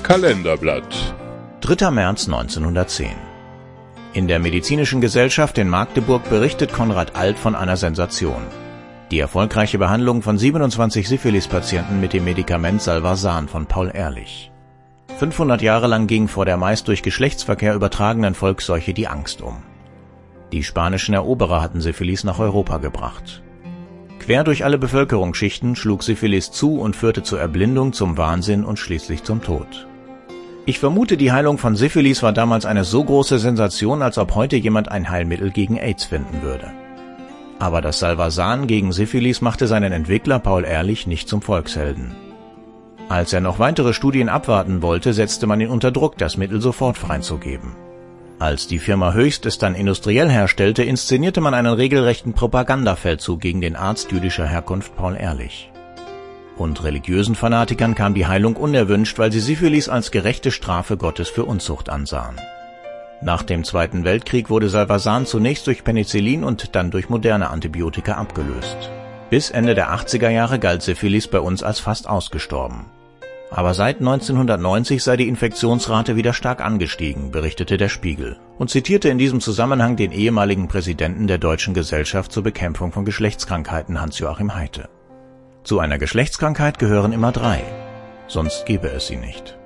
Kalenderblatt. 3. März 1910. In der Medizinischen Gesellschaft in Magdeburg berichtet Konrad Alt von einer Sensation. Die erfolgreiche Behandlung von 27 Syphilis-Patienten mit dem Medikament Salvarsan von Paul Ehrlich. 500 Jahre lang ging vor der meist durch Geschlechtsverkehr übertragenen Volksseuche die Angst um. Die spanischen Eroberer hatten Syphilis nach Europa gebracht. Quer durch alle Bevölkerungsschichten schlug Syphilis zu und führte zur Erblindung, zum Wahnsinn und schließlich zum Tod. Ich vermute, die Heilung von Syphilis war damals eine so große Sensation, als ob heute jemand ein Heilmittel gegen AIDS finden würde. Aber das Salvarsan gegen Syphilis machte seinen Entwickler Paul Ehrlich nicht zum Volkshelden. Als er noch weitere Studien abwarten wollte, setzte man ihn unter Druck, das Mittel sofort freizugeben. Als die Firma Höchst es dann industriell herstellte, inszenierte man einen regelrechten Propagandafeldzug gegen den Arzt jüdischer Herkunft Paul Ehrlich. Und religiösen Fanatikern kam die Heilung unerwünscht, weil sie Syphilis als gerechte Strafe Gottes für Unzucht ansahen. Nach dem Zweiten Weltkrieg wurde Salvarsan zunächst durch Penicillin und dann durch moderne Antibiotika abgelöst. Bis Ende der 80er Jahre galt Syphilis bei uns als fast ausgestorben. Aber seit 1990 sei die Infektionsrate wieder stark angestiegen, berichtete der Spiegel und zitierte in diesem Zusammenhang den ehemaligen Präsidenten der Deutschen Gesellschaft zur Bekämpfung von Geschlechtskrankheiten, Hans-Joachim Heite. Zu einer Geschlechtskrankheit gehören immer 3, sonst gäbe es sie nicht.